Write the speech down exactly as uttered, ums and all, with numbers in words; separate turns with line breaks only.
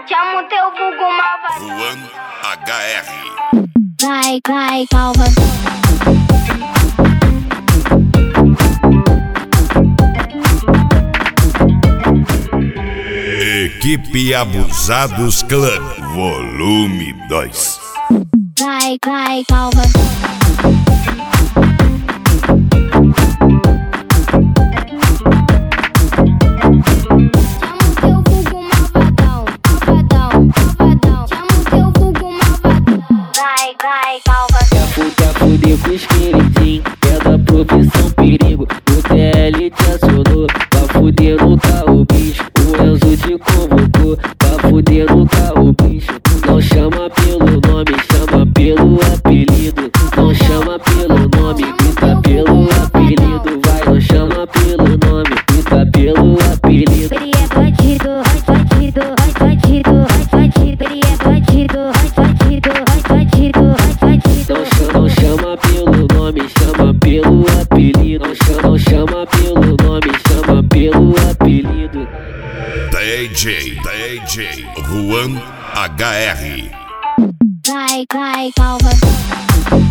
Chama o teu vulgo malvado.
Juan H R.
Vai, vai, calma.
Equipe Abusados Club, volume dois.
Vai, vai, calma.
Quer fuder com os queridinhos, é da profissão perigo. O T L te acionou, pra fuder no carro bicho. O Enzo te convocou, pra fuder no carro bicho. Não chama pelo nome, chama pelo apelido. Não chama pelo nome, grita pelo apelido. Vai, não chama pelo nome, grita pelo apelido.
Ele é bandido, bandido, bandido, bandido. Ele é bandido, bandido, bandido, bandido.
Não chama, não chama pelo nome, chama pelo apelido. Não chama, não chama pelo nome, chama pelo apelido.
D J, D J, Juan H R.
Vai, vai, calma.